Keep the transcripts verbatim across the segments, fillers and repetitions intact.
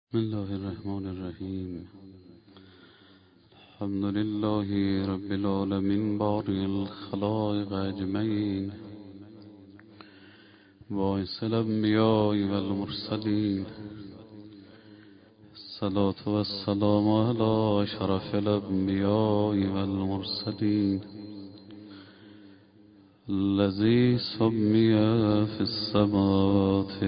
بسم الله الرحمن الرحیم. الحمد لله رب العالمین باری الخلائق اجمعین، باعث الانبیاء والمرسلین، الصلاة والسلام علی شرف الانبیاء والمرسلین، الذي سمي في السماوات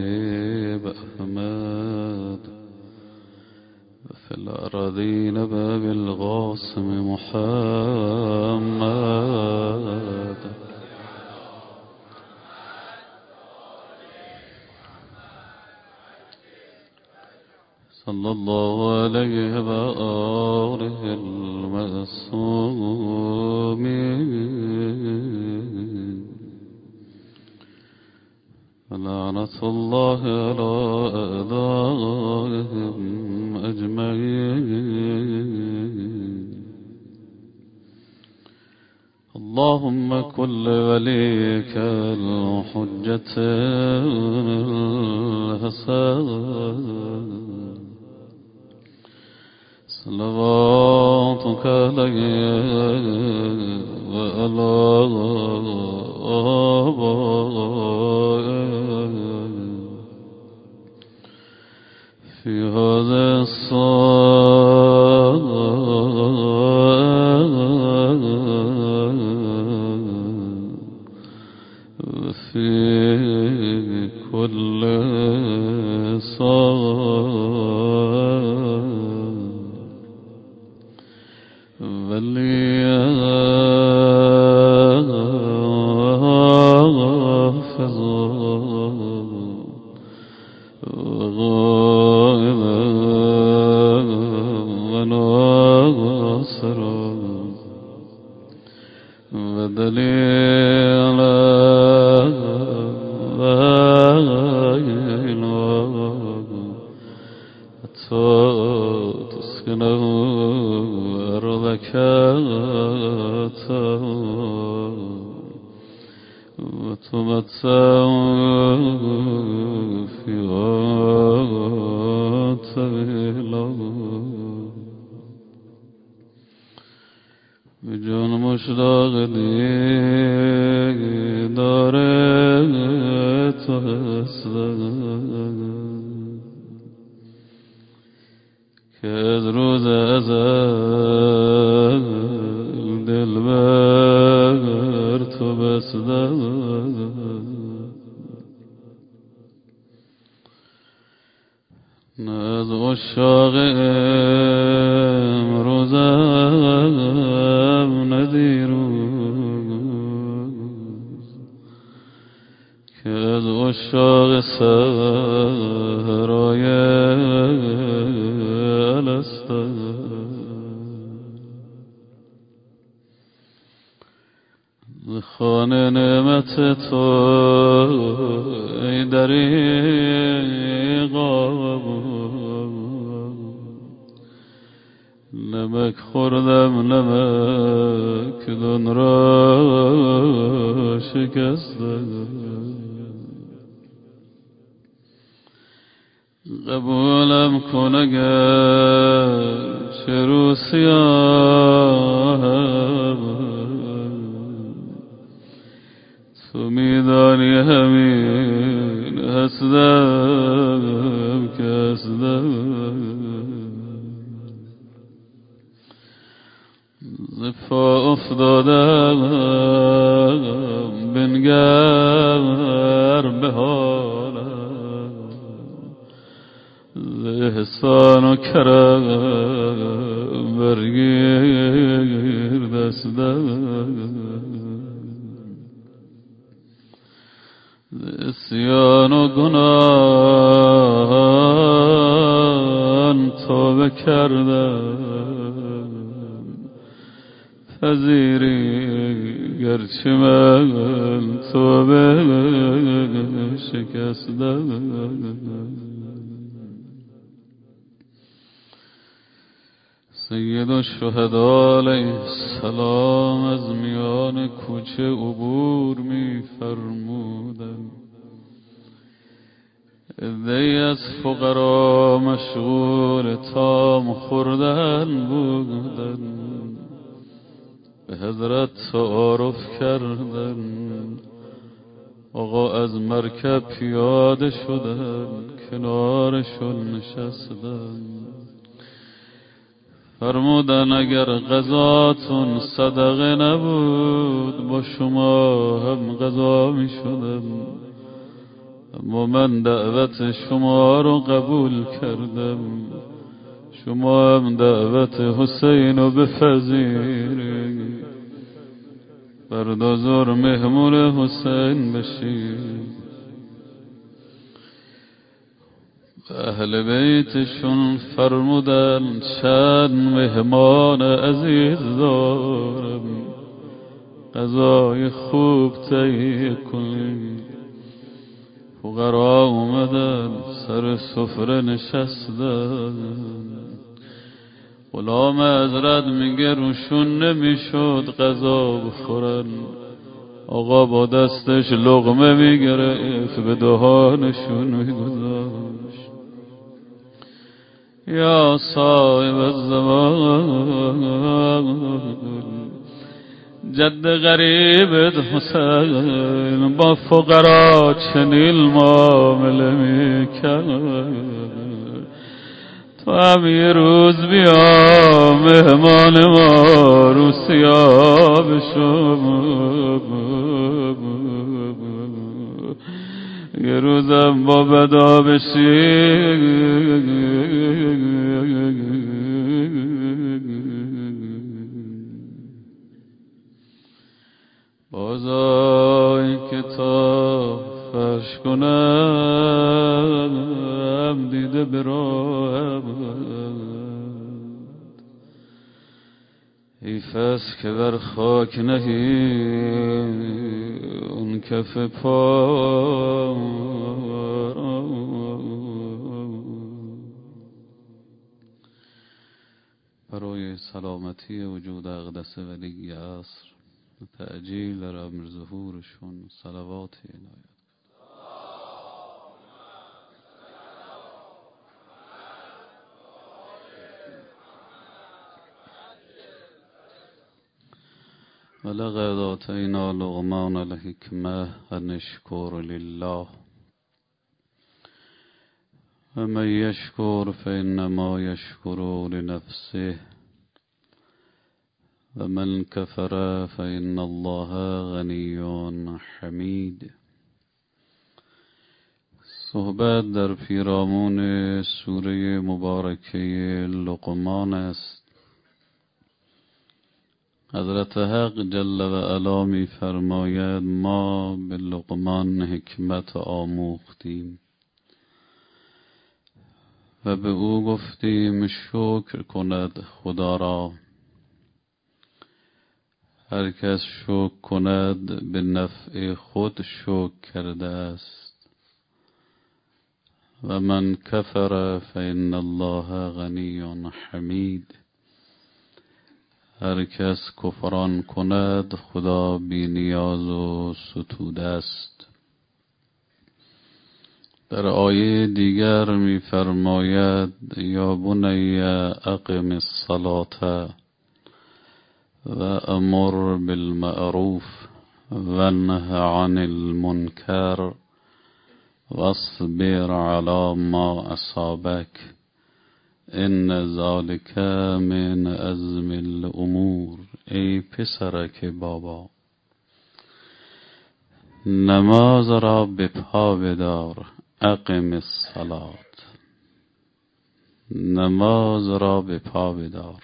بأحمد في الأراضين باب القاسم محمد. صلى الله عليه وآله المعصومين، ولعنة الله على أعدائهم أجمعين. اللهم كل وليك الحجة الحسن صلواتك عليه وعلى آبائه في هذا الصلاة وفي كل صلاة وغائبا وناصرا ودليلا حتى تسكنه أرضك وتمتع فيها طويلا بجان مشتاق دیدار تو هستم که از روز ازل دل بر تو بستم. نه از عشاق امروزم نه دیروز، که از عشاق صحرای الستم. خانه نعمت تو ای دریغا، نمک خوردم نمک دون را شکستم. قبولم کن اگر چه رو سیاهم، تو میدانی همین هستم که هستم. زفا افتادم بنگر به حالم، ز احسان و کرم برگیر دستم. عصیان و گناهان توبه کردم، پذیری گرچه من توبه شکستم. سید الشهدا علیه السلام از میان کوچه عبور می فرمودند. عده‌ای از فقرا مشغول طعام خوردن بودن، به حضرت تعارف کردن. آقا از مرکب پیاده شدن، کنارشون نشستن، فرمودن اگر غذاتون صدقه نبود با شما هم غذا می شدم، اما من دعوت شما رو قبول کردم، شما هم دعوت حسین رو بپذیرید، فردا ظهر مهمون حسین بشید. اهل بیتشون فرمودن چند مهمان عزیز دارم، غذای خوب تهیه کنید. فقرا اومدن سر سفره نشستن، غلام حضرت میگه روشون نمیشد غذا بخورن. آقا با دستش لقمه میگرفت به دهانشون میگذاشت. یا صاحب الزمان، جد غریبت حسین با فقرا چنین معامله میکرد. تو هم یه روز بیا مهمان ما رو سیاه شما، یه روزم با بدا بشی. بازای کتاب فرش کنم دیده براهم، حیف است که بر خاک نهی اون کف پا. برای سلامتی وجود اقدس ولی عصر تعجیل در امر ظهورشون صلوات عنایت. ولقد آتینا لقمان الحکمة ان اشکر لله ومن یشکر فانما یشکر لنفسه ومن كفر فإن الله غنی حمید. صحبت در پیرامون سوره مبارکه لقمان است. حضرت حق جل و علا می فرماید ما به لقمان حکمت آموختیم و به او گفتیم شکر کند خدا را. هر کس شکر کند به نفع خود شکر کرده است و من کفر فإن الله غنی حمید. هر کس کفران کند خدا بی نیاز و ستوده است. در آیه دیگر می فرماید یا بنی اقم الصلاة و امر بالمعروف و نه عن المنکر واصبر علی ما اصابک ان ذلک من عزم الامور. ای پسرک بابا، نماز را به پا بدار. اقم الصلاة، نماز را به پا بدار.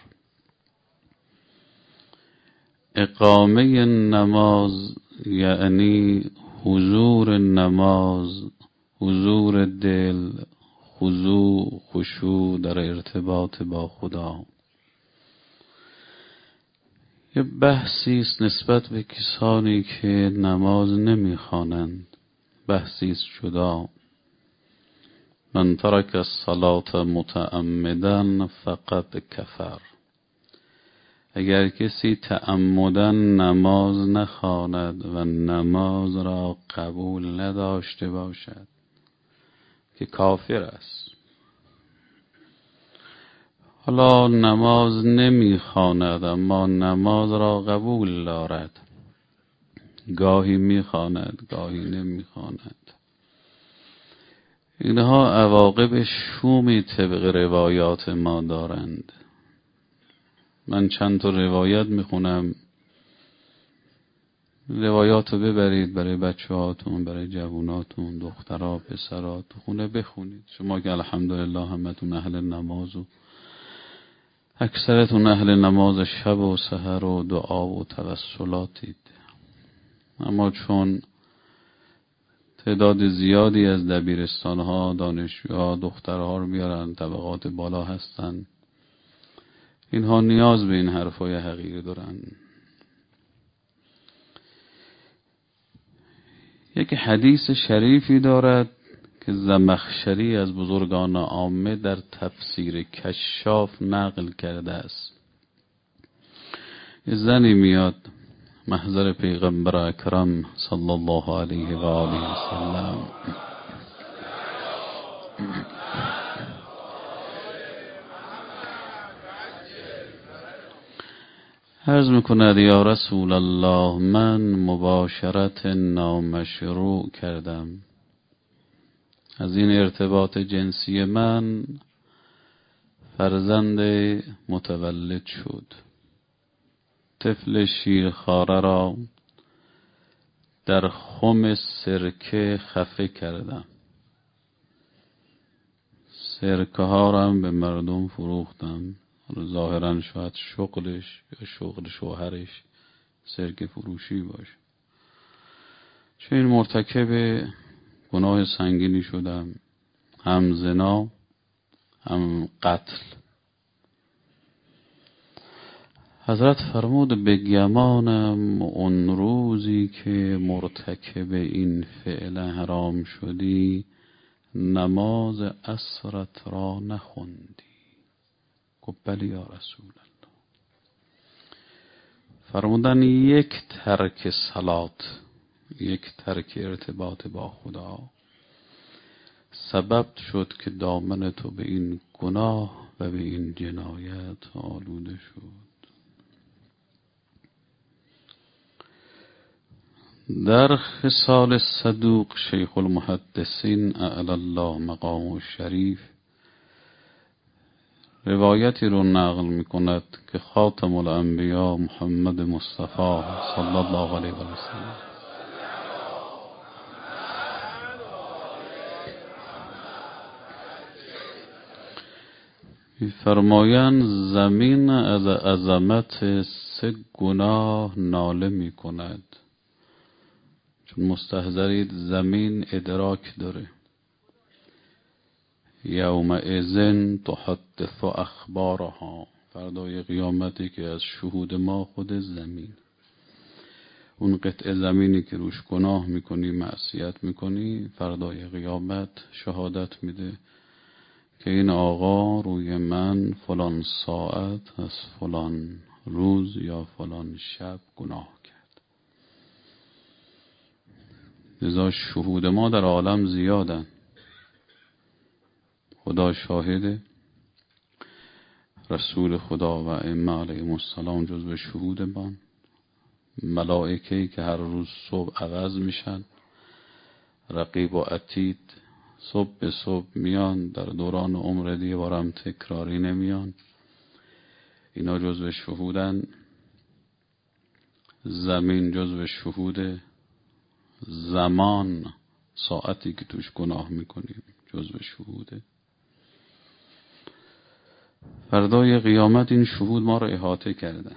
اقامه نماز یعنی حضور نماز، حضور دل، خضوع خشوع در ارتباط با خدا. یه بحثی است نسبت به کسانی که نماز نمیخوانند، بحثی است جدا. من ترک الصلاة متعمدا فقط کفر. اگر کسی تعمدن نماز نخواند و نماز را قبول نداشته باشد، که کافر است. حالا نماز نمیخواند اما نماز را قبول دارد، گاهی میخواند گاهی نمیخواند. اینها عواقب شومی طبق روایات ما دارند. من چند تا روایت میخونم، روایات رو ببرید برای بچه هاتون، برای جواناتون، دخترها، پسرها تو خونه بخونید. شما که الحمدلله همتون اهل نماز و اکثرتون اهل نماز شب و سحر و دعا و توسلاتید، اما چون تعداد زیادی از دبیرستانها دانشجوها دخترها رو بیارن، طبقات بالا هستن، اینها نیاز به این حرفای حقیقی دارن. یک حدیث شریفی دارد که زمخشری از بزرگان عامه در تفسیر کشاف نقل کرده است. یه زنی میاد محضر پیغمبر اکرم صلی الله علیه و آله و سلم، عرض میکند یا رسول الله، من مباشرت نامشروع کردم، از این ارتباط جنسی من فرزند متولد شد. طفل شیرخواره را در خم سرکه خفه کردم، سرکه ها را به مردم فروختم. ظاهرا شاید شغلش یا شغل شوهرش سرکه فروشی باشه. چون این مرتکب گناه سنگینی شدم، هم زنا هم قتل. حضرت فرمود به گمانم اون روزی که مرتکب این فعل حرام شدی نماز عصرت را نخوندی. گفت بلی یا رسول الله. فرمودن یک ترک صلات، یک ترک ارتباط با خدا سبب شد که دامن تو به این گناه و به این جنایت آلوده شد. در خصال صدوق شیخ المحدثین اعلی الله مقام الشریف روایتی رو نقل می کند که خاتم الانبیا محمد مصطفی صلی الله علیه و سلم فرمایند زمین از عظمت سه گناه ناله می کند. چون مستحضرید زمین ادراک داره. یومئذ تحدث اخبارها، فردای قیامتی که از شهود ما خود زمین، اون قطع زمینی که روش گناه میکنی معصیت میکنی فردای قیامت شهادت میده که این آقا روی من فلان ساعت از فلان روز یا فلان شب گناه کرد. لذا شهود ما در عالم زیادن. خدا شاهده، رسول خدا و ائمه علیهم السلام جزو شهود ما، ملائکه‌ای که هر روز صبح عوض میشن، رقیب و عتید صبح به صبح میان، در دوران عمر دیگه بارم تکراری نمیان، اینا جزو شهودن. زمین جزو شهوده، زمان ساعتی که توش گناه میکنیم جزو شهوده. فردای قیامت این شهود ما را احاطه کردن.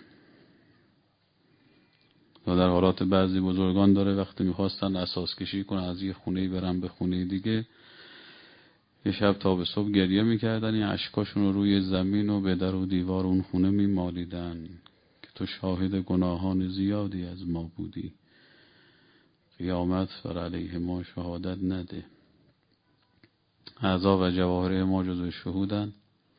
و در حالات بعضی بزرگان داره وقتی میخواستن اساس کشی کنن از یه خونه برن به خونه دیگه، یه شب تا به صبح گریه میکردن، این اشکاشون رو روی زمین و به در و دیوار اون خونه میمالیدن که تو شاهد گناهان زیادی از ما بودی، قیامت بر علیه ما شهادت نده. اعضا و جواهر ما جزو شهودن.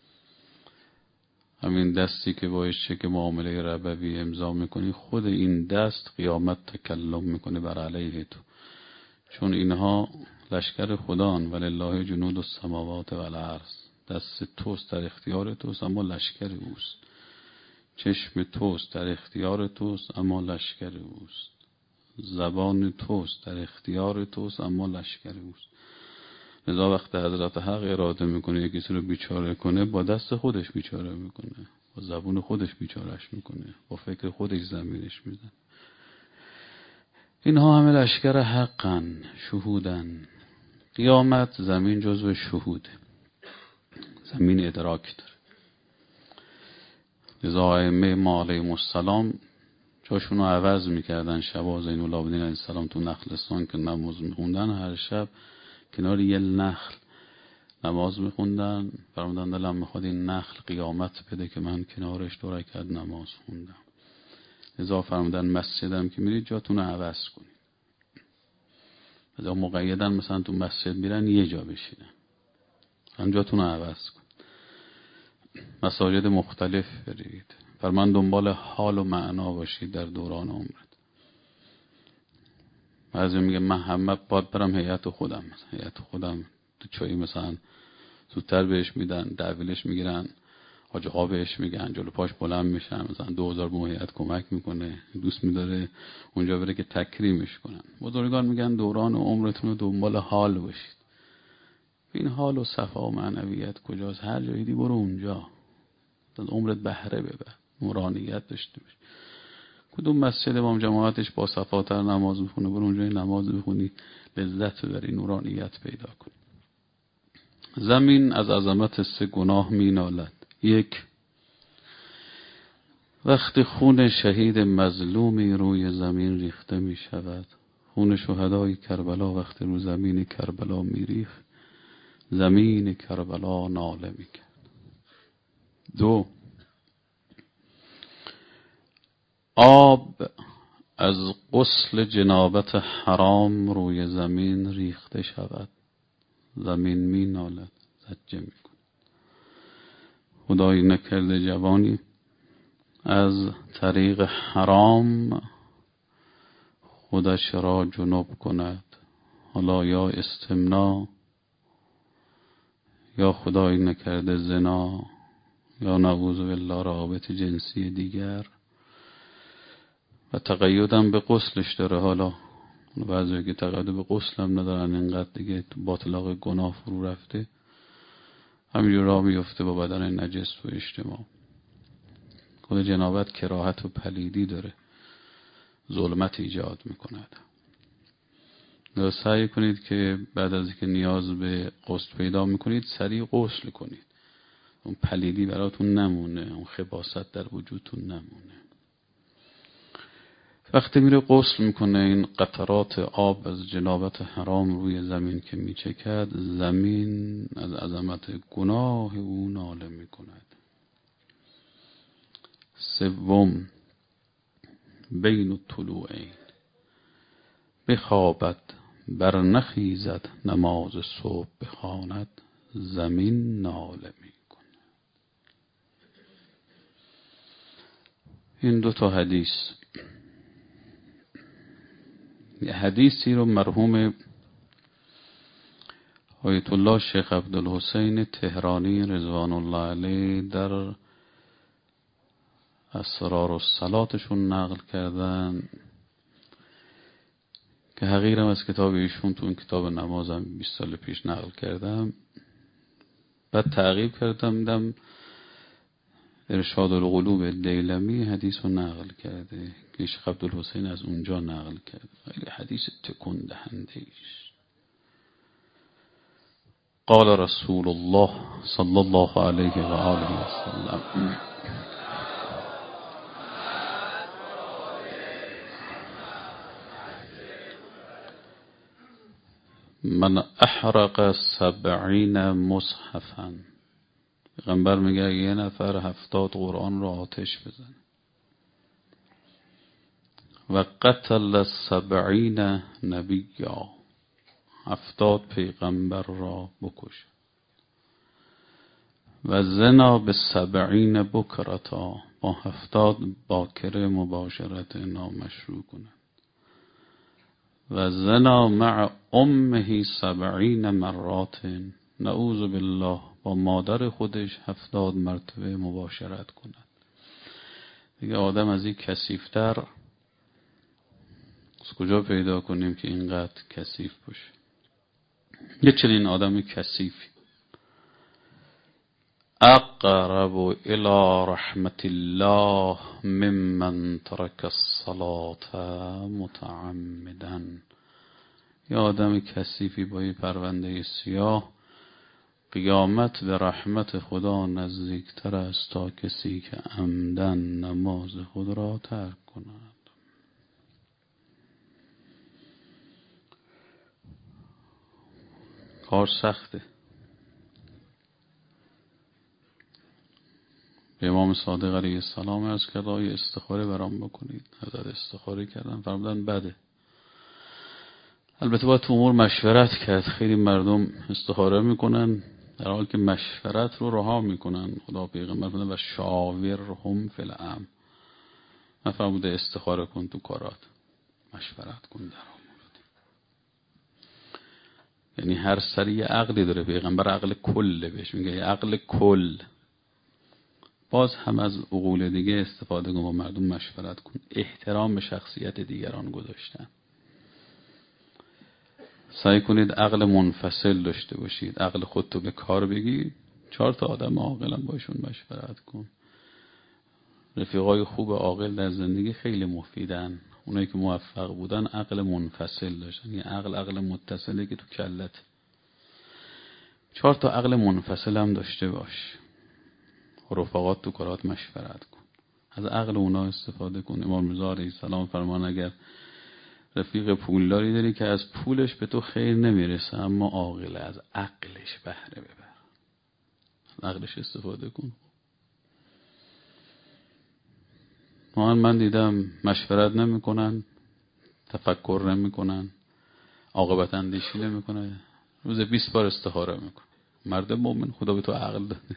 همین دستی که باید چک معامله ربوی امضا میکنی، خود این دست قیامت تکلم میکنه بر علیه تو، چون اینها لشکر خدان ولله جنود السماوات و الارض. دست توست، در اختیار توست، اما لشکر اوست. چشم توست، در اختیار توست، اما لشکر اوست. زبان توست، در اختیار توست، اما لشکر اوست. لذا وقت حضرت حق اراده میکنه یکی کسی رو بیچاره کنه، با دست خودش بیچاره میکنه، با زبون خودش بیچارش میکنه، با فکر خودش زمینش میزنه. اینها همه لشکر حقن، شهودن. قیامت زمین جزو شهوده، زمین ادراک داره. لذا ائمه ما علیهم السلام جاشون رو عوض میکردن. شبا زین العابدین علیه السلام تو نخلستان که نماز میخوندن، هر شب کنار یه نخل نماز میخوندن. فرمودن دلم میخواد این نخل قیامت بده که من کنارش دو رکعت نماز خوندم. لذا فرمودن مسجدم که میرید جاتون رو عوض کنید. لذا مقیدن مثلا تو مسجد میرن یه جا بشینن، هم جاتون رو عوض کن. مساجد مختلف برید. فرمان دنبال حال و معنا باشید در دوران عمرت. بعضی میگه من همه باید برم هیئت خودم، هیئت خودم تو چایی مثلا زودتر بهش میدن، دعویلش میگیرن، حاج آقا بهش میگن، جلو پاش بلند میشن، مثلا دو هزار به هیئت کمک میکنه، دوست میداره اونجا بره که تکریمش کنن. بزرگان میگن دوران عمرتون رو دنبال حال باشید. این حال و صفا و معنویت کجاست؟ هر جایی دی برو اونجا، تا عمرت بهره ببر، نورانیت داشته باش. کدوم مسجد امام جماعتش با صفاتر نماز میخونه، برو اونجا نماز بخونی، لذت ببری، نورانیت پیدا کنی. زمین از عظمت سه گناه مینالد. یک، وقتی خون شهید مظلومی روی زمین ریخته می شود، خون شهدای کربلا وقتی رو زمین کربلا می ریخت، زمین کربلا ناله می کرد. دو، آب از غسل جنابت حرام روی زمین ریخته شود، زمین می نالد، زجه می کند. خدایی نکرده جوانی از طریق حرام خودش را جنب کند، حالا یا استمنا، یا خدایی نکرده زنا، یا نعوذ بالله رابط جنسی دیگر، و تقیدم به غسلش داره. حالا بعضی که تقید به غسل هم ندارن، اینقدر دیگه با اطلاق گناه فرو رفته، همینجور راه میفته با بدن نجس و اجتماع. خود جنابت کراهت و پلیدی داره، ظلمت ایجاد میکند. لذا سعی کنید که بعد از اینکه نیاز به غسل پیدا میکنید سریع غسل کنید، اون پلیدی براتون نمونه، اون خباثت در وجودتون نمونه. وقتی میره غسل میکنه، این قطرات آب از جنابت حرام روی زمین که میچکد، زمین از عظمت گناه او ناله میکند. سوم، بین الطلوعین بخوابد بر نخیزد، نماز صبح بخواند، زمین ناله میکند. این دو تا حدیث، یه حدیثی رو مرحوم آیت الله شیخ عبدالحسین تهرانی رضوان الله علیه در اسرار الصلاتشون نقل کردن که حقیرم از کتاب ایشون تو اون کتاب نمازم بیست سال پیش نقل کردم. بعد تعقیب کردم دیدم ارشاد القلوب دیلمی حدیث رو نقل کرده که شیخ عبدالحسین از اونجا نقل کرده. خیلی حدیث تکون دهنده ایش. قال رسول الله صلی الله علیه و آله و سلم من احرق سبعین مصحفا، پیغمبر میگه یه نفر هفتاد قرآن رو آتش بزن، و قتل سبعین نبیا، هفتاد پیغمبر را بکش، و زنا به سبعین بکرتا، با هفتاد باکره مباشرت نامشروع کنند، و زنا مع امه سبعین مرات، نعوذ بالله با مادر خودش هفتاد مرتبه مباشرت کند. دیگه آدم از این کثیف‌تر از کجا پیدا کنیم که اینقدر کثیف باشه؟ یه چنین آدم کثیفی اقرب الى رحمت الله ممن ترک الصلاة متعمدا. یه آدم کثیفی با این پرونده سیاه قیامت به رحمت خدا نزدیکتر است تا کسی که عمدن نماز خود را ترک کند. کار سخته. به امام صادق علیه السلام عرض کرد آیه استخاره برام بکنید. حضرت استخاره کردن، فرمودن بده. البته باید تو امور مشورت کرد. خیلی مردم استخاره میکنن در حالی که مشورت رو رها میکنن. خدا پیغمبر فرمود و شاورهم فی الامر. نفرموده استخاره کن تو کارات، مشورت کن در امور. یعنی هر سری یه عقلی داره. پیغمبر عقل کله بهش میگه، یه عقل کل. باز هم از عقول دیگه استفاده کن، با مردم مشورت کن. احترام به شخصیت دیگران گذاشتن. سعی کنید عقل منفصل داشته باشید. عقل خودتو به کار بگیر. چهار تا آدم عاقل هم باشون مشورت کن. رفیقای خوب عاقل در زندگی خیلی مفیدن. اونایی که موفق بودن عقل منفصل داشتن. یعنی عقل عقل متصله که تو کلت. چهار تا عقل منفصل هم داشته باش. رفقات تو کارات مشورت کن. از عقل اونا استفاده کن. امام رضا علیه السلام فرمان اگر رفیق پولداری داری که از پولش به تو خیر نمیرسه اما عاقله، از عقلش بهره ببر. از عقلش استفاده کن. من من دیدم مشورت نمیکنن، تفکر نمیکنن، عاقبت اندیشی نمیکنن، روز بیست بار استخاره میکنن. مرد مومن خدا به تو عقل داده.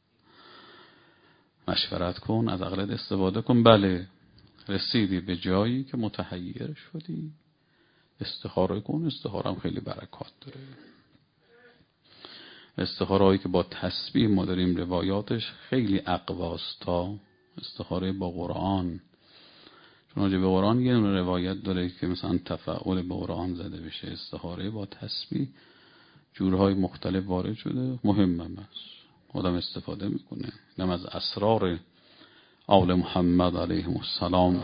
مشورت کن، از عقلت استفاده کن. بله رسیدی به جایی که متحیر شدی، استخاره کن. استخاره هم خیلی برکات داره. استخاره هایی که با تسبیح ما داریم روایاتش خیلی اقواست تا استخاره با قرآن. چون راجع به قرآن یه روایت داره که مثلا تفاعل با قرآن زده بشه. استخاره با تسبیح جورهای مختلف وارد شده. مهم هم است، آدم استفاده میکنه. اینم از اسرار آل محمد علیهم السلام.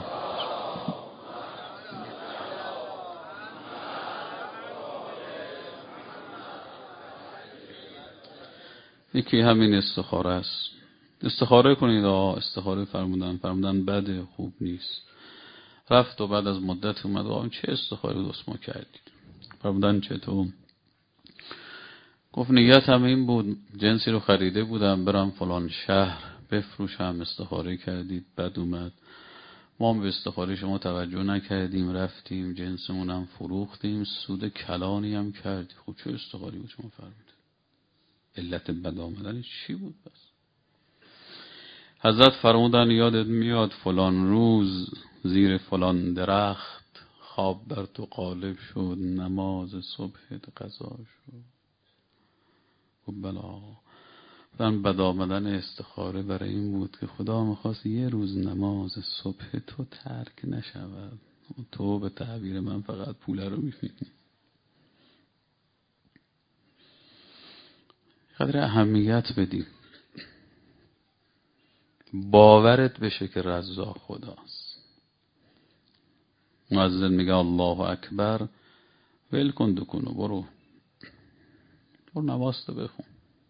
یکی همین استخاره است. استخاره کنید. آه استخاره فرمودن فرمودن بده، خوب نیست. رفت و بعد از مدت اومد آه چه استخاره دوست ما کردید؟ فرمودن چطور؟ گفت نیتم این بود جنسی رو خریده بودم برم فلان شهر بفروشم. استخاره کردید بد اومد. ما هم به استخاره شما توجه نکردیم، رفتیم جنسمون هم فروختیم، سود کلانی هم کردیم. خب چه استخاره بود شما فرمودید؟ علت بد آمدن چی بود؟ بس حضرت فرمودن یادت میاد فلان روز زیر فلان درخت خواب بر تو غالب شد، نماز صبحت قضا شد. خب بلا من بد آمدن استخاره برای این بود که خدا میخواست یه روز نماز صبح تو ترک نشود. تو به تعبیر من فقط پول رو میبینی. قدر اهمیت بدیم. باورت بشه که رزاق خداست. مؤذن میگه الله اکبر، ول کن دکونو، برو برو نماز تو بخون.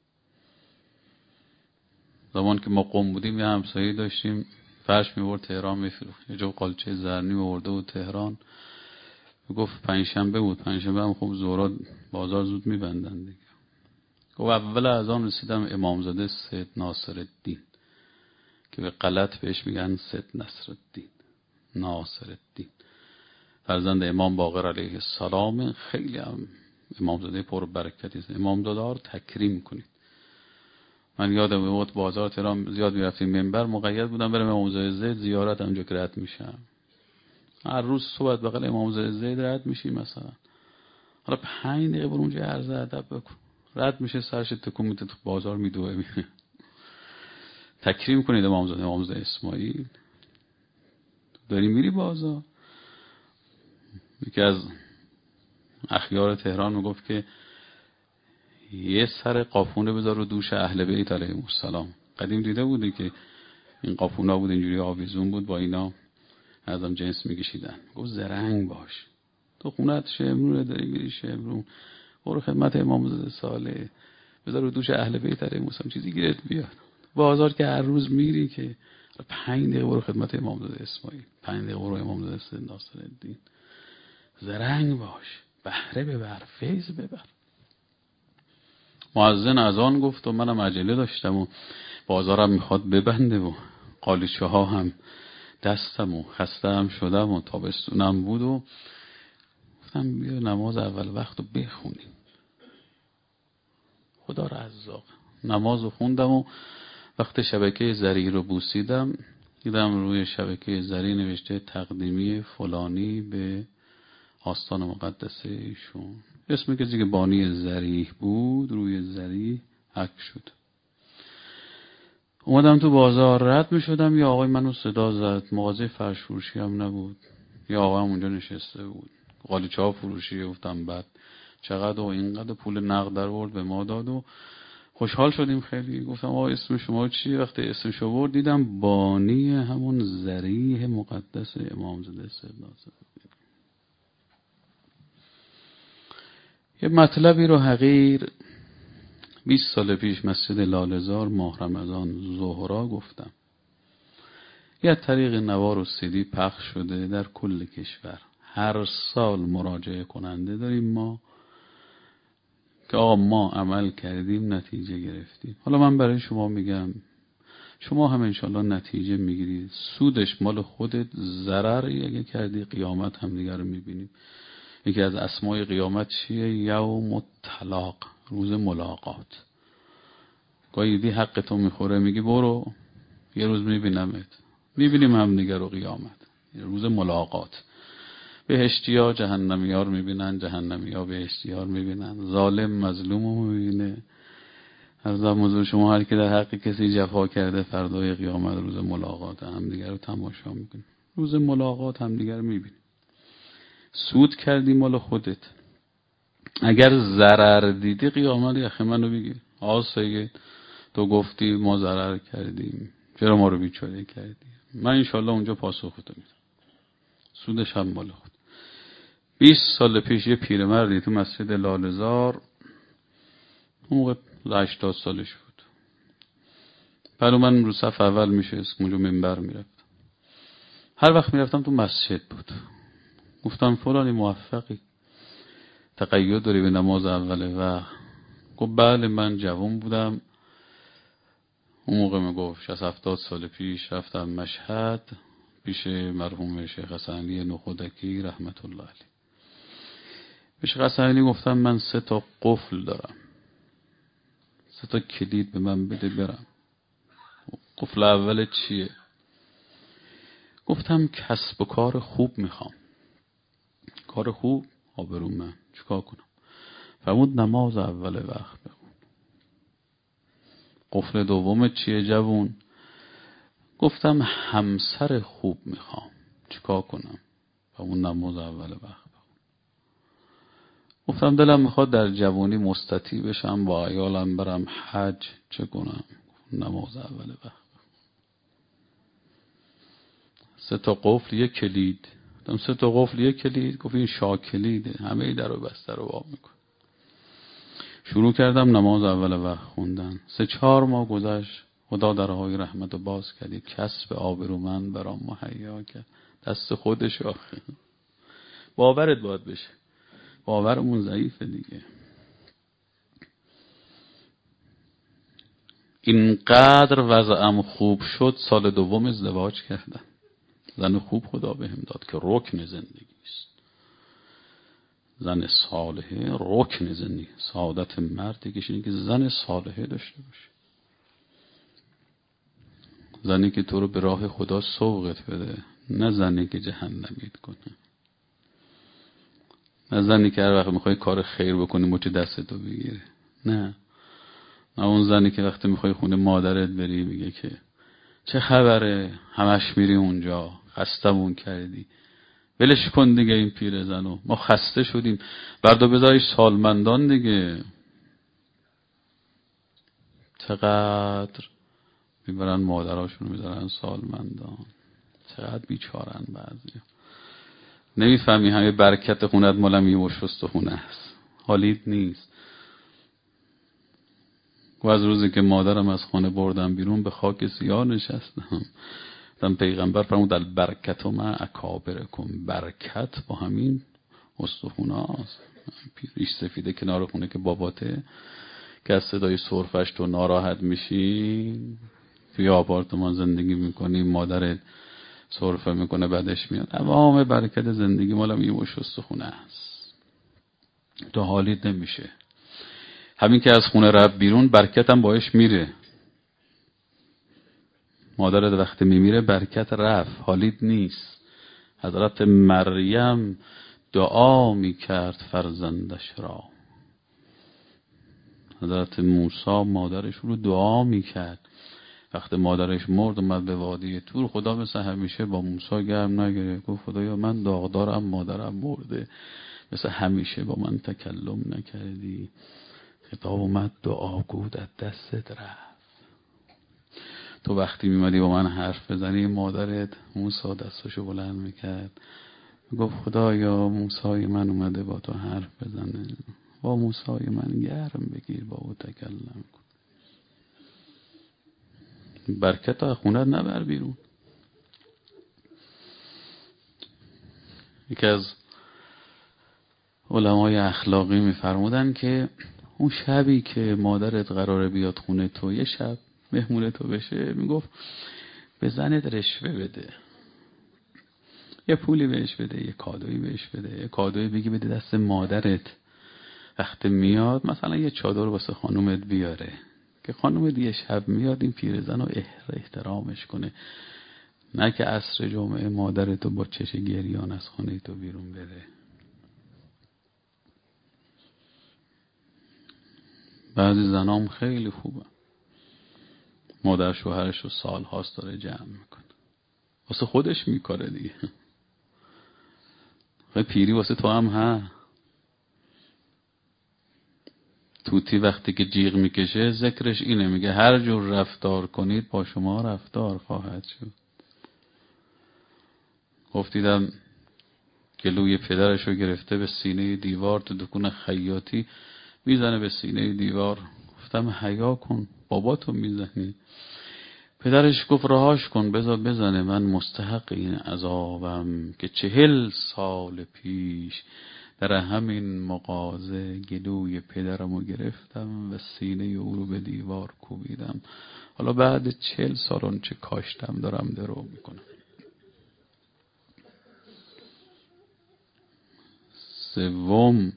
زمان که ما قم بودیم یه همسایه داشتیم فرش میبرد تهران میفروخت. یه جو قالچه زرنی میبرده بود تهران. گفت پنجشنبه بود، پنجشنبه هم خب ظهر بازار زود میبندن دیگه. گفت اول از آن رسیدم امامزاده سید ناصرالدین که به غلط بهش میگن سید نصرالدین، ناصرالدین، فرزند امام باقر علیه السلام. خیلی هم امامزاده پر برکتی است. امامزاده ها رو تکریم کنید. من یادم بود بازار تهران زیاد میرفتیم منبر، مقید بودم برم امامزاده زید زیارت اونجا که رد میشم. هر روز صبح بغل امام زید رد میشی مثلا، حالا پنج دقیقه برو اونجا عرض ادب بکن. رد میشه سرش تکون میده، تو بازار میدوه، میبینه تکریم کنید امام زاده امام زاده اسماعیل. داری میری بازار. یکی از اخیار تهران میگفت که یه سر قافونه بذار رو دوش اهل بیت علیهم السلام. قدیم دیده بودی که این قافونا بود اینجوری آویزون بود، با اینا ازم جنس میکشیدن. گفت زرنگ باش، تو خونت شمرونه داری میری شمرون، برو خدمت امام زاده صالح بذار رو دوش اهل بیت علیهم السلام چیزی گیرت بیاد. بازار که هر روز میری که پنج دقیقه برو خدمت امام زاده اسماعیل، پنج دقیقه برو امام زاده سید ناصرالدین. زرنگ باش، بهره ببر، فیض ببر. مؤذن اذان گفت و منم عجله داشتم و بازارم میخواد ببنده و قالیچه ها هم دستم و خسته هم شدم و تابستونم بود و گفتم بیا نماز اول وقت رو بخونیم. خدا رزاق. نماز رو خوندم و وقت شبکه زری رو بوسیدم دیدم روی شبکه زری نوشته تقدیمی فلانی به آستان مقدسه ایشون. اسم کسی که بانی زریح بود روی زری حک شد. اومدم تو بازار رد می شدم، یا آقای منو صدا زد. مغازه فرش فروشی هم نبود، یا آقای هم اونجا نشسته بود. قالیچه ها فروشی. گفتم بعد چقدر و اینقدر پول نقد در ورد به ما داد و خوشحال شدیم خیلی. گفتم آقا اسم شما چیه؟ وقتی اسمش آورد دیدم بانی همون زریح مقدس امام زاده سید ناصرالدین. یه مطلبی رو حقیر بیست سال پیش مسجد لاله‌زار ماه رمضان ظهرا گفتم. یه طریق نوار و سیدی پخش شده در کل کشور. هر سال مراجعه کننده داریم ما که آقا ما عمل کردیم نتیجه گرفتیم. حالا من برای شما میگم شما هم انشالله نتیجه میگیرید. سودش مال خودت، ضرر اگه کردی قیامت هم دیگر رو میبینیم. یکی از اسمای قیامت چیه؟ یوم الطلاق، روز ملاقات. گاهی دی حق تو میخوره میگی برو یه روز میبینمت، میبینیم هم دیگر رو قیامت، روز ملاقات. بهشتی‌ها جهنمی‌ها رو میبینن، جهنمی‌ها بهشتی‌ها رو میبینن، ظالم مظلوم رو میبینه. از حضور شما هر که در حق کسی جفا کرده فردای قیامت روز ملاقات هم دیگر رو تماشا میکنه. روز ملاقات هم دیگر رو میبینی. سود کردی مال خودت. اگر ضرر دیدی قیامت یخ منو بگیر. آ سید تو گفتی ما ضرر کردیم، چرا ما رو بیچاره کردی؟ من انشالله اونجا پاسخ تو میدم. سودش هم مال خود. بیست سال پیش یه پیرمردی تو مسجد لاله‌زار، اون موقع هشتاد سالش بود، برای من رو صف اول میشه اسم اونجا منبر میرفت. هر وقت میرفتم تو مسجد بود. گفتم فلانی موفقی، تقید داری به نماز اول وقت؟ گفت بله من جوان بودم اون موقع. میگفت شصت هفتاد سال پیش رفتم مشهد پیش مرحوم شیخ حسن علی نخودکی رحمت الله علیه. به شیخ حسن علی گفتم من سه تا قفل دارم، سه تا کلید به من بده برم. قفل اول چیه؟ گفتم کسب و کار خوب میخوام. کار خوب؟ آبرو من چیکار کنم؟ فرمود نماز اول وقت بخون. قفل دوم چیه جوون؟ گفتم همسر خوب میخوام. چیکار کنم؟ فرمود نماز اول وقت بخون. گفتم دلم میخواد در جوانی مستطیع بشم با عیالم برم حج، چه کنم؟ نماز اول وقت. سه تا قفل یک کلید. گفتم سه تا قفل یک کلید. گفت این شاه کلیده، همه در و بسته رو وا میکنه. شروع کردم نماز اول وقت خوندن. سه چهار ماه گذشت، خدا درهای رحمت رو باز کرد، کسب آبرومند برام مهیا کرد. دست خودش آخه. باورت باید بشه، باورمون ضعیفه دیگه. اینقدر وضعم خوب شد سال دوم ازدواج کردم. زن خوب خدا بهم داد که رکن زندگی است. زن صالحه رکن زندگی. سعادت مردی که که زن صالحه داشته باشه، زنی که تو رو به راه خدا سوقت بده، نه زنی که جهنمیت کنه، نه زنی که هر وقت میخوای کار خیر بکنی مچ دستتو بگیره، نه نه اون زنی که وقتی میخوای خونه مادرت بری میگه که چه خبره همش میری اونجا، خستمون کردی، ولش کن دیگه این پیرزنو، ما خسته شدیم، بردا بذارش سالمندان دیگه. چقدر میبرن مادراشونو میذارن سالمندان، چقدر بیچارن بعضی. نمیفهمی همه برکت خونت مال یه مشت استخونه است، حالیت نیست. و از روزی که مادرم از خونه بردم بیرون به خاک سیاه نشستم. دم پیغمبر فرمود البرکت مع اکابرکم، برکت با همین استخونه است. ریش سفیده کنار خونه که باباته که از صدای سرفش تو ناراحت میشی، توی آپارتمان زندگی میکنی، مادرت سرفه میکنه بعدش میاد، تمام برکت زندگی مال یه مش استخونه است. تو حالیت نمیشه. همین که از خونه رفت بیرون برکت هم باش میره. مادرت وقتی میمیره برکت رفت، حالیت نیست. حضرت مریم دعا میکرد فرزندش را، حضرت موسی مادرش رو دعا میکرد. وقتی مادرش مرد اومد به وادی طور، خدا مثل همیشه با موسی گرم نگرفت، گفت خدایا من داغدارم مادرم مرده، مثل همیشه با من تکلم نکردی. خطاب اومد دعا گود از دستت رفت. تو وقتی میمدی با من حرف بزنی مادرت موسی دستشو بلند میکرد، گفت خدایا موسی من اومده با تو حرف بزنه، با موسی من گرم بگیر، با او تکلم کن. برکت تا خونت نبر بیرون. یکی از علمای اخلاقی میفرمودن که اون شبی که مادرت قراره بیاد خونه تو، یه شب مهمون تو بشه، میگفت به زنت رشوه بده، یه پولی بهش بده، یه کادویی بهش بده، یه کادویی بگی بده دست مادرت، وقتی میاد مثلا یه چادر واسه خانومت بیاره که خانومت دیگه شب میاد این پیرزن رو احترامش کنه، نه که عصر جمعه مادرتو با چش گریان از خانه تو بیرون بده. بعضی زنام خیلی خوبه، مادر شوهرش رو سال هاست داره جمع میکنه، واسه خودش میکاره دیگه، پیری واسه تو هم ها. توتی وقتی که جیغ میکشه ذکرش اینه، میگه هر جور رفتار کنید با شما رفتار خواهد شد. گفتیدم گلوی پدرش رو گرفته به سینه دیوار تو دکون خیاطی، میزنه به سینه دیوار. گفتم حیا کن، باباتو میزنی. پدرش گفت رهاش کن، بذار بزنه، من مستحق این عذابم که چهل سال پیش در همین مغازه گلوی پدرمو گرفتم و سینه او رو به دیوار کوبیدم، حالا بعد چهل سال اون چه کاشتم دارم درو میکنم. سوم،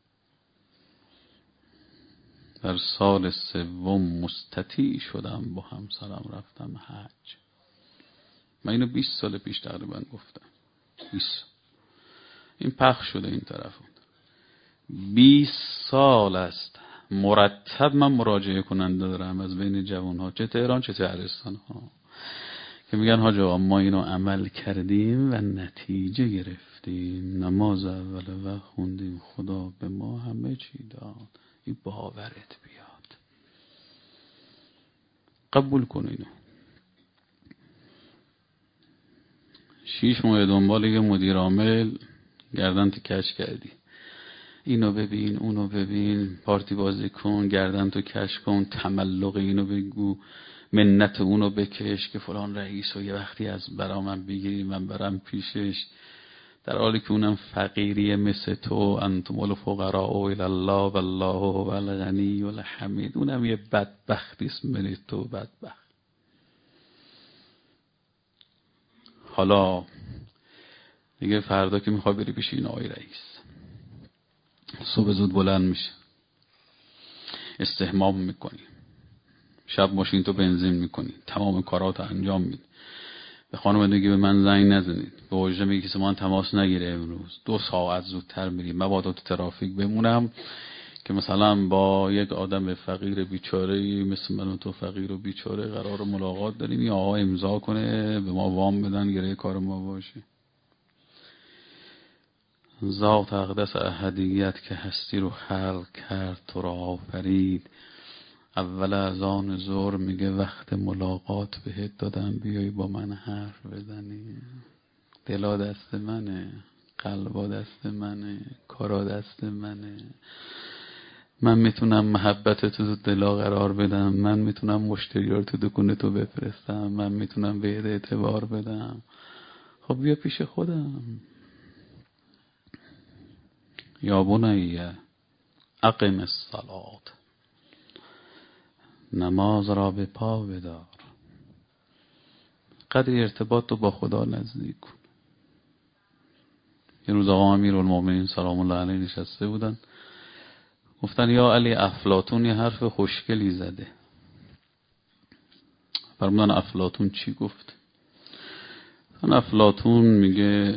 در سال سوم مستطیع شدم با همسرم رفتم حج. من اینو بیست سال پیش تقریبا گفتم، بیست این پخش شده این طرف. بیست سال است مرتب من مراجعه کننده دارم از بین جوان ها، چه تهران چه شهرستان ها، که میگن حاج آقا ما اینو عمل کردیم و نتیجه گرفتیم، نماز اول و خوندیم، خدا به ما همه چی داد. این باورت بیاد، قبول کن اینو. شیش ماه دنبال یه مدیر عامل گردن تو کش کردی، اینو ببین اونو ببین، پارتی بازی کن، گردن تو کش کن، تملق اینو بگو، منت اونو بکش که فلان رئیس و یه وقتی از برا من بگیری من برم پیشش، در حالی که اونم فقیریه مثل تو. انتم الفقراء الی الله والله هو الغنی الحمید. اونم یه بدبختی است من تو بدبخت. حالا دیگه فردا که میخوای بری پیش این آقای رئیس، صبح زود بلند میشه، استحمام میکنی، شب ماشین تو بنزین میکنی، تمام کاراتو انجام میدی، به خانم دیگه به من زنگ نزنید، به حجره میگه کسی من تماس نگیره، امروز دو ساعت زودتر میریم، مبادا تو ترافیک بمونم که مثلا با یک آدم فقیر بیچاره مثل من و تو فقیر و بیچاره قرار ملاقات داریم، یا آقا امضا کنه به ما وام بدن گره کار ما باشه. ذات اقدس احدیت که هستی رو خلق کرد تو را آفرید، اول از آن ظهر میگه وقت ملاقات بهت دادم بیای با من حرف بزنی. دلا دست منه، قلبا دست منه، کارا دست منه. من میتونم محبت تو دلا قرار بدم، من میتونم مشتریار تو دکون تو بفرستم، من میتونم بهت اعتبار بدم. خب بیا پیش خودم. یا بنیه اقم الصلاة، نماز را به پا بدار. قدر ارتباط تو با خدا نزدیک کن. یه روز آقا امیرالمومنین سلام الله علیه نشسته بودن، گفتن یا علی افلاطون یه حرف خوشگلی زده. فرمودن افلاطون چی گفت؟ افلاطون میگه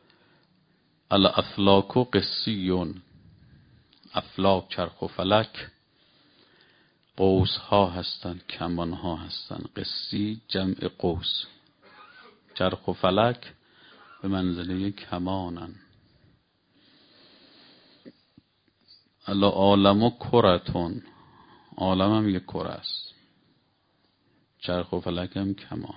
الافلاک و قصیون، افلاک چرخ و فلک قوس ها هستن، کمان ها هستن. قصی جمع قوس، چرخ و فلک به منزله کمانن. الا عالم و کرتون، عالم هم یک کره است، چرخ و فلک هم کمان.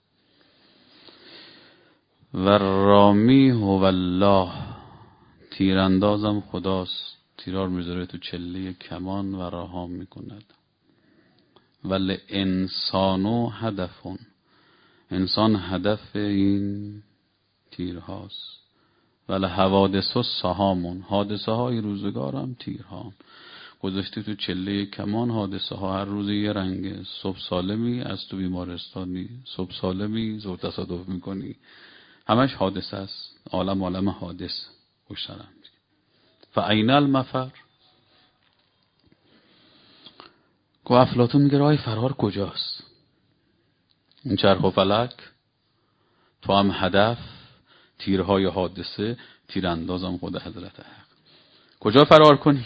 و رامی هو الله، تیراندازم خداست، تیرار میذاره تو چله کمان و رها میکند. ولی انسانو هدفون، انسان هدف این تیرهاست. ولی حوادث و سهامون، حادثه های روزگار هم تیرها گذاشتی تو چله کمان. حادثه ها هر روز یه رنگه. صبح سالمی از تو بیمارستانی، صبح سالمی زور تصادف میکنی، همش حادثه است. عالم عالم حادث گشترم. فاین المفر، گو افلاطون میگه راه فرار کجاست؟ این چرخ و فلک، تو هم هدف، تیرهای حادثه، تیراندازم خود حضرت حق. کجا فرار کنی؟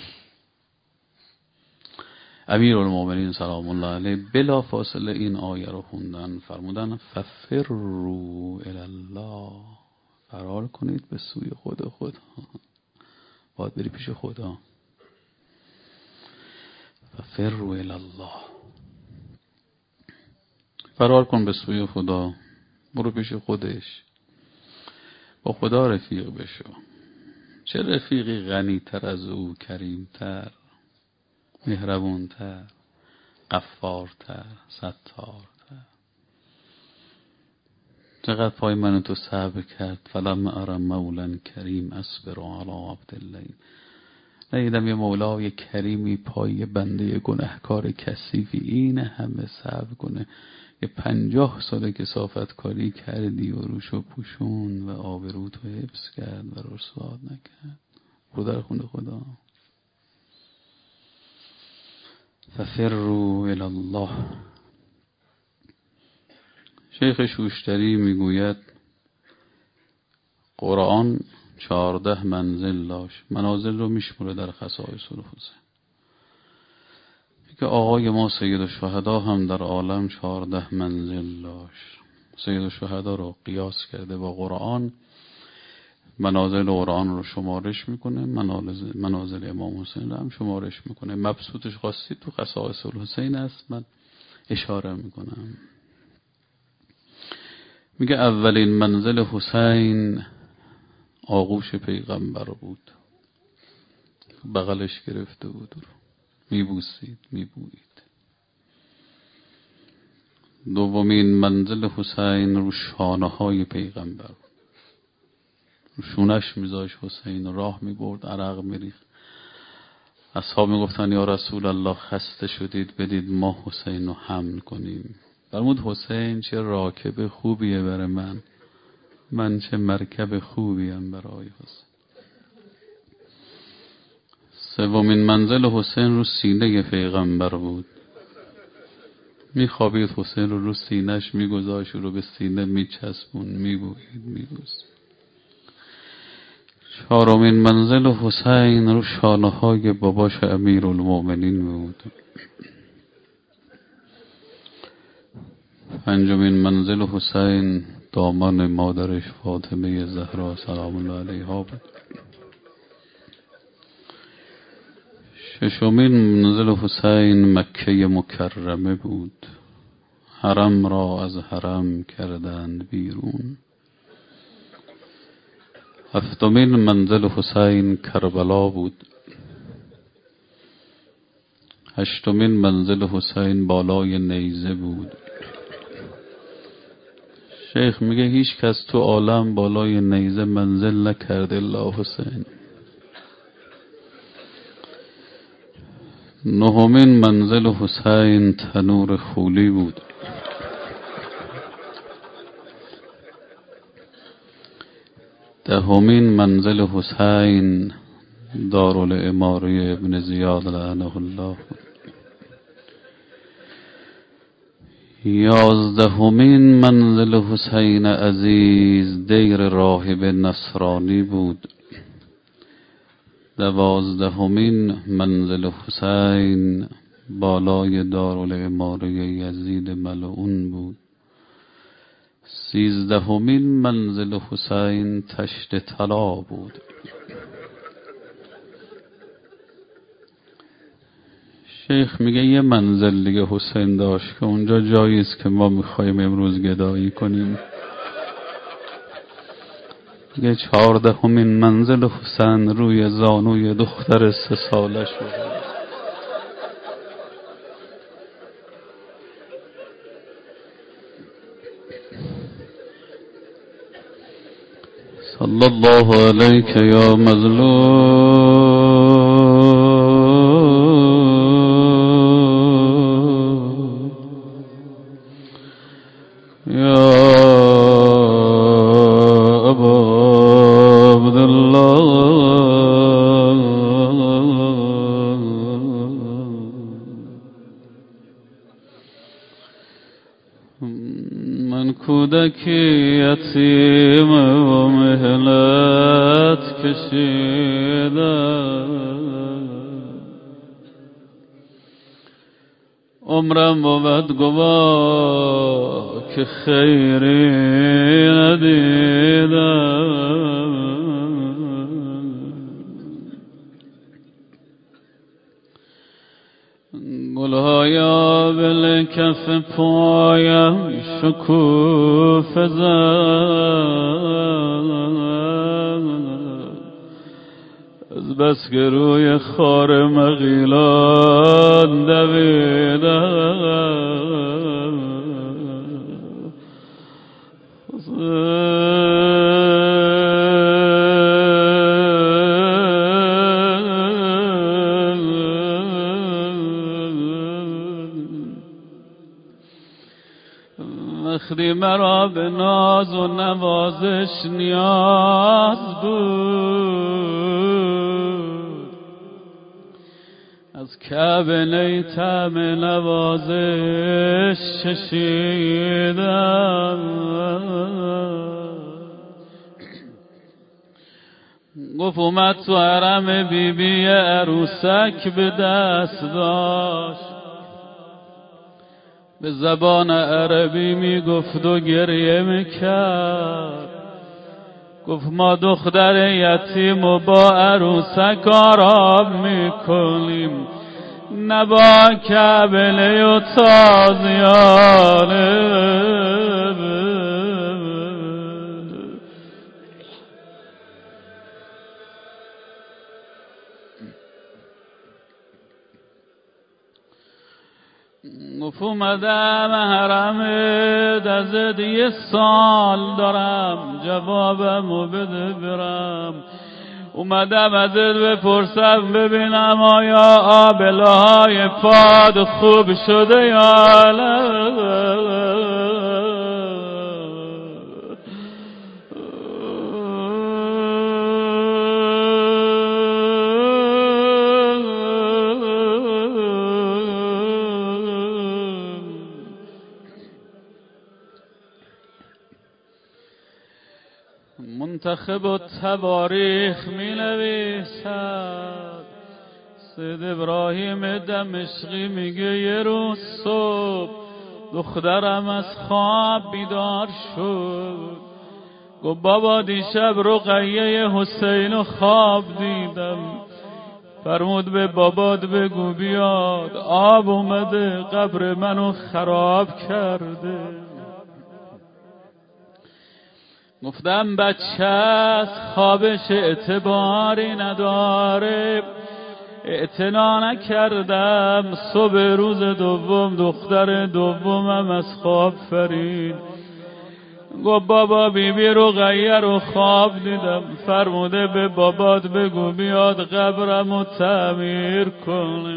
امیرالمومنین سلام الله علیه بلا فاصله این آیه رو خوندن، فرمودن ففروا الی الله، فرار کنید به سوی خود خدا. باید بری پیش خدا. ففروا الی الله، فرار کن به سوی خدا، برو پیش خودش، با خدا رفیق بشو. چه رفیقی غنی تر از او، کریم تر، مهربون تر، غفار تر، ستار تر. چقدر پای من تو صبر کرد. فلم ارم مولا کریم اصبر علی عبداللین، ندیدم یه مولا یه کریمی پای بنده گناهکار کثیفی این همه صبر کنه. یه پنجاه ساله کثافت کاری کردی و روشو پوشون و آبروتو حفظ کرد و رسوات نکرد. برو در خونه خدا. ففروا الی الله. شیخ شوشتری میگوید قرآن چهارده منزل داشت. منازل رو میشموره در خصائص الحسین. که آقای ما سید الشهدا هم در عالم چهارده منزل داشت. سید الشهدا رو قیاس کرده با قرآن، منازل قرآن رو شمارش میکنه، منازل, منازل امام حسین رو هم شمارش میکنه. مبسوطش خواستید تو خصائص الحسین است، من اشاره میکنم. میگه اولین منزل حسین آغوش پیغمبر بود، بغلش گرفته بود، میبوسید، میبویید. دومین منزل حسین رو شانه های پیغمبر، رو شونش میذاش حسین، راه میبرد، عرق میریخت. اصحاب میگفتن یا رسول الله خسته شدید بدید ما حسین رو حمل کنیم. فرمود حسین چه راکب خوبیه برای من، من چه مرکب خوبیم برای حسین. سومین منزل حسین رو سینه پیغمبر بود. میخوابید، حسین رو رو سینهش میگذاشت، رو به سینه میچسبون، میبوید، میبوس. چهارمین منزل حسین رو شانه های باباش امیرالمومنین بود. پنجمین منزل حسین دامن مادرش فاطمه زهرا سلام الله علیها بود. ششمین منزل حسین مکه مکرمه بود. حرم را از حرم کردند بیرون. هفتمین منزل حسین کربلا بود. هشتمین منزل حسین بالای نیزه بود. شیخ میگه هیچ کس تو عالم بالای نیزه منزل نکرده الا حسین. نهمین منزل حسین تنور خولی بود. دهمین منزل حسین دارالعماره ابن زیاد لعنه الله بود. یازدهمین منزل حسین عزیز دیر راهب نصرانی بود. دوازدهمین منزل حسین بالای دارالعماره یزید ملعون بود. سیزدهمین منزل حسین تشت طلا بود. شیخ میگه یه منزل دیگه حسین داشت که اونجا جایی است که ما میخوایم امروز گدایی کنیم. میگه چهاردهمین منزل حسین روی زانوی دختر سه سالش بود. صلی الله علیک یا مظلوم یا ابا عبدالله. من کودکی یتیم و مهلت کشیدم، عمرم بود گواه که خیری ندیدم. گلهای آبل کف پایم شکوفه زد، از بس که روی خار مغیلان دویدم. وقتی مرا به ناز و نوازش نیاز بود، از کعبه نیتم نوازش چشیدم. گفت اومد تو حرم بی بی عروسک به دست داشت، به زبان عربی می گفت و گریه میکرد. گفت ما دختر یتیم و با عروسک آرام میکنیم، نه با کبله و تازیانه. گفت اومدم حرم دزد یه سال دارم، جوابمو بده برم. اومدم ازت بپرسم ببینم آیا آبلهای پاد خوب شده یا نه. منتخب و تواریخ می نویسد. سید ابراهیم دمشقی میگه یه روز صبح دخترم از خواب بیدار شد، گفت بابا دیشب رقیه حسین و خواب دیدم. فرمود به بابات بگو بیاد، آب اومده قبر منو خراب کرده. گفتم بچه است، خوابش اعتباری نداره. اعتنا نکردم. صبح روز دوم دختر دومم از خواب فرید، گفت بابا بی بی رقیه رو خواب دیدم. فرموده به بابات بگو بیاد قبرمو تعمیر کنم.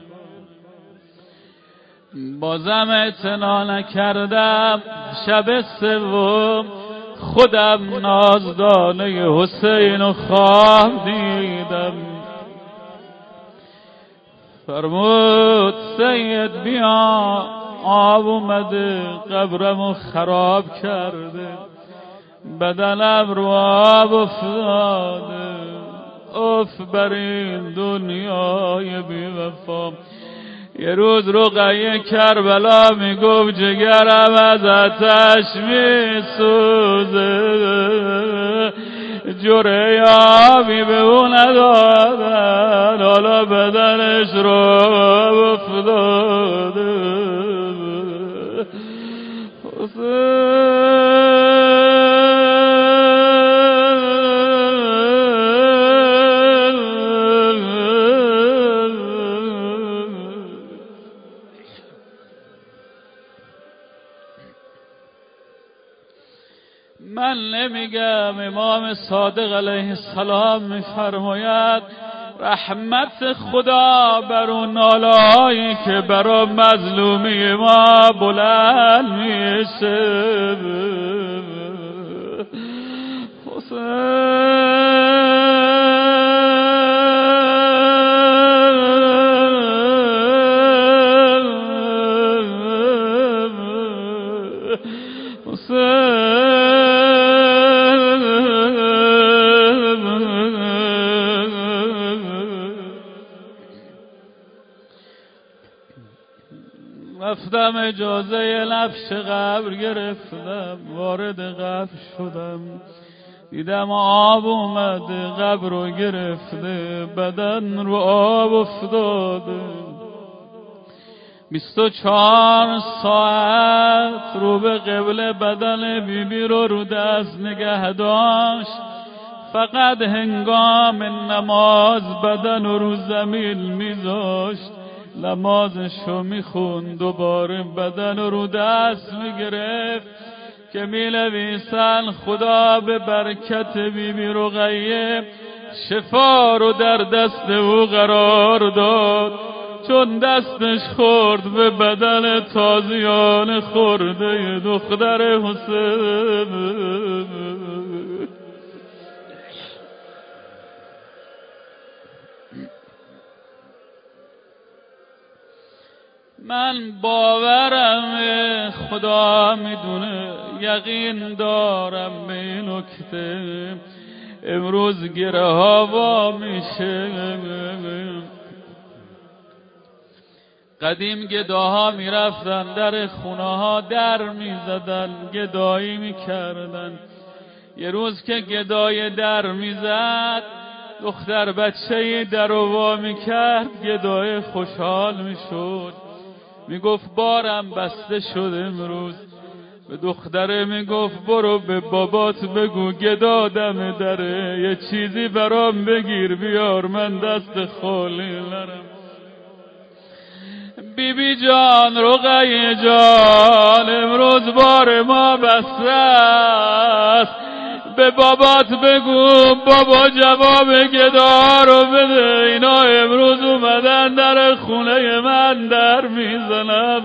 بازم اعتنا نکردم. شب سوم خودم نازدانه حسین رو خواب دیدم. فرمود سید بیا، آب اومده قبرمو خراب کرده. بدنم رو آب افتاده. اف بر این دنیای بی وفا. یه روز رقیه کربلا میگفت جگرم از آتش میسوزه، جوره آبی به اون ندادن، حالا بدنش رو افتاده. من نمیگم، امام صادق علیه السلام میفرماید رحمت خدا بر اون نالهایی که برای مظلومی ما بلند میشه. رفتم اجازه نفش قبر گرفتم، وارد قبر شدم، دیدم آب اومده قبر رو گرفته، بدن رو آب افتاده. بیست و چهار ساعت رو به قبله بدن بیبی رو رو دست نگه داشت. فقط هنگام نماز بدن رو زمین میذاشت، نمازشو میخوند، دوباره بدن رو دست میگرفت که مینویسن خدا به برکت بیبی بی رقیه شفا رو در دست او قرار داد، چون دستش خورد به بدن تازیان خورده دختر حسین. من باورم خدا میدونه، یقین دارم به این نکته، امروز گره ها وا میشه. قدیم گداها میرفتن در خونه ها در میزدن، گدایی میکردن. یه روز که گدای در میزد، دختر بچه در رو وا میکرد، گدای خوشحال میشد، میگفت بارم بسته شد امروز. به دختره میگفت برو به بابات بگو گدا دم دره، یه چیزی برام بگیر بیار من دست خالی نرم. بی بی جان، رقیه جان، امروز بار ما بسته است، به بابات بگو بابا جواب گدا رو بده، اینا امروز اومدن در خونه من در میزنم.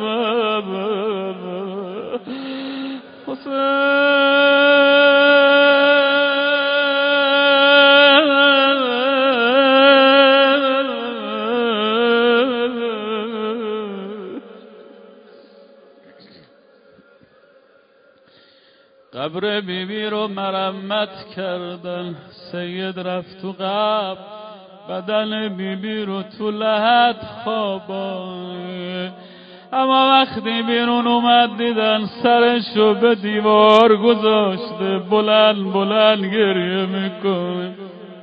قبر بیبی رو مرمت کردن، سید رفت تو قبر، بدن بیبی رو تو لحد خوابان. اما وقتی بیرون اومد دیدن سرشو به دیوار گذاشته، بلند بلند گریه میکنه.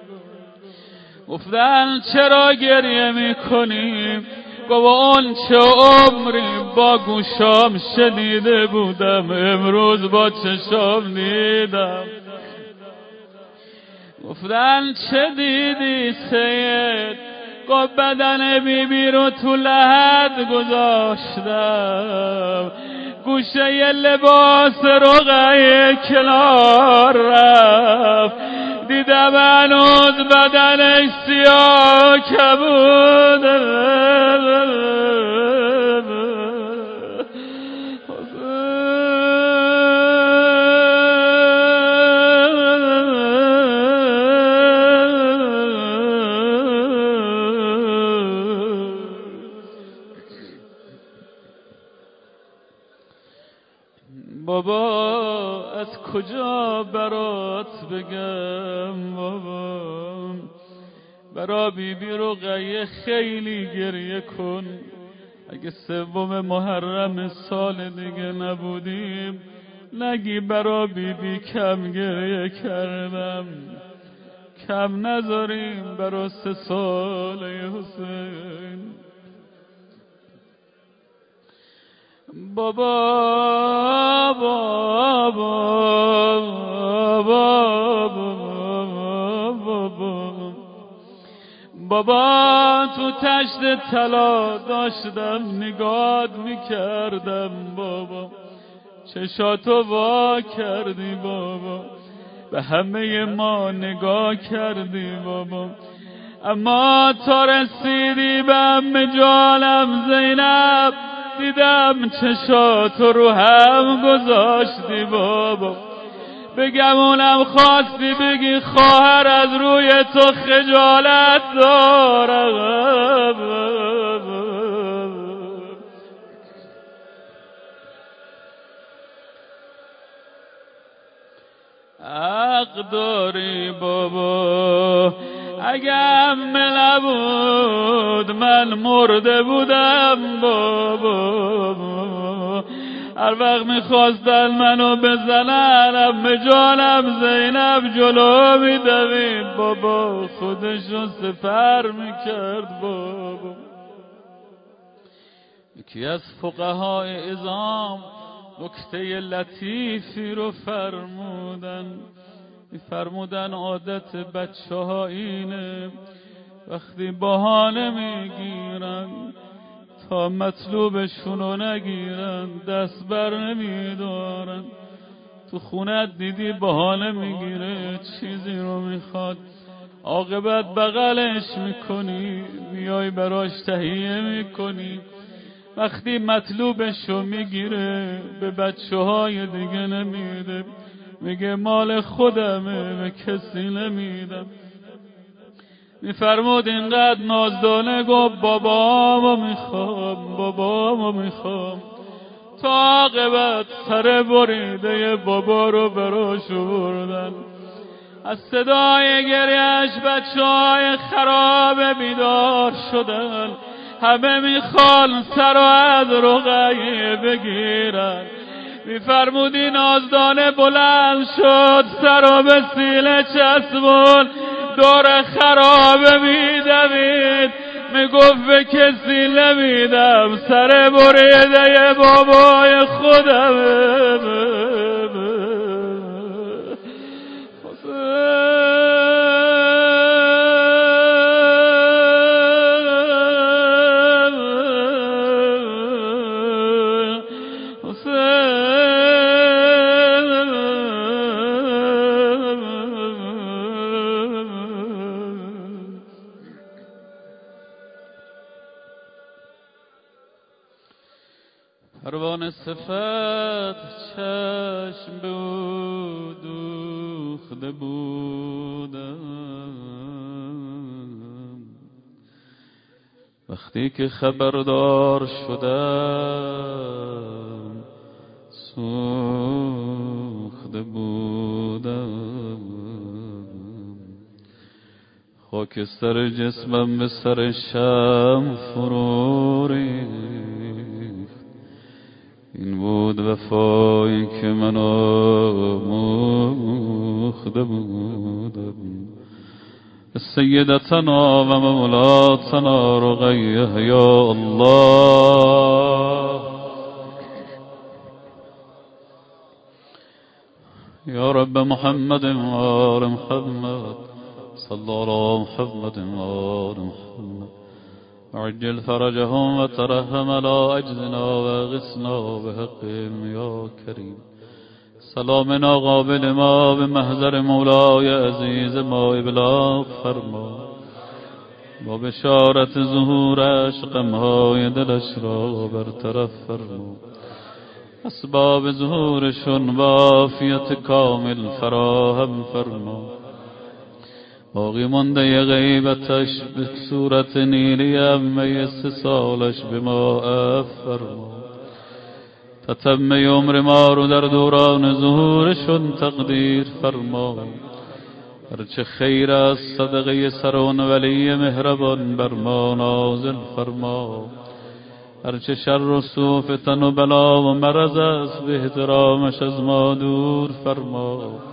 گفتن چرا گریه میکنیم؟ گفت اون چه عمری با گوشام شنیده بودم، امروز با چشام دیدم. گفتن چه دیدی سید؟ گفت بدن بیبی رو تو لحد گذاشتم، گوشه ی لباس رقیه کنار رفت، دیدم هنوز بدنش سیاه کبوده. بابا از کجا برات بگم بابا، برا بیبی رقیه خیلی گریه کن. اگه سوم محرم سال دیگه نبودیم نگی برا بیبی کم گریه کردم. کم نذاریم برا سه ساله حسین. بابا بابا بابا بابا بابا تو تشت طلا داشتم نگات میکردم بابا، چشاتو وا کردی بابا، به همه ما نگاه کردی بابا. اما تا رسیدی به عمه جانم زینب، دیدم چشاتو رو هم گذاشتی بابا. بگمونم خواستی بگی خواهر از روی تو خجالت دارم. حق داری بابا، اگه عمه نبود من مرده بودم بابا. هر وقت میخواستن منو بزنن عمه جانم زینب جلو میدوید بابا، خودشو سپر میکرد بابا. یکی از فقهای اعظام نکته لطیفی رو فرمودن، میفرمودن عادت بچه ها اینه وقتی بهانه میگیرن تا مطلوبشونو نگیرن دست بر نمیدارن. تو خونت دیدی بهانه میگیره چیزی رو میخواد، عاقبت بغلش میکنی، میای براش تهیه میکنی. وقتی مطلوبشو میگیره به بچه های دیگه نمیده، میگه مال خودمه به کسی نمیدم. میفرمود اینقدر نازدانه گفت بابامو میخوام بابامو میخوام، تا عاقبت سر بریده بابا رو براش بردن. از صدای گریهش بچه های خراب بیدار شدن، همه میخوان سر و از رقیه بگیرن. میفرمودی نازدانه بلند شد، سر و به سینه چسبون، دور خرابه میدوید، میگفت به کسی نمیدم، سر بریده بابای خودم. پروانه صفت چشم بود دوخته بودم، وقتی که خبردار شدم سوخته خاکستر جسمم به سر شم فرو ریخت. این بود وفایی که من آموخته بودم. سیدتنا و مولاتنا رقیه یا الله یا رب محمد و آل محمد صلی الله محمد و آل محمد عجل فرجهم و ترحم على اجزنا و اغثنا بحقهم یا کریم. سلامنا قابل ما به محضر مولای عزیز ما ابلاغ فرما. با بشارت ظهورش غمهای دلش را برطرف فرما. اسباب ظهورشون با عافیت کامل فراهم فرما. باقی مانده غیبتش به صورت نیلی عمه سه سالش به ما عفو فرما. تتم عمر ما رو در دوران ظهورشون تقدیر فرما. هرچه خیر از صدقه سرون ولی مهربان بر ما نازل فرما. هرچه شر و سوء فتن و بلا و مرض است به احترامش از ما دور فرما.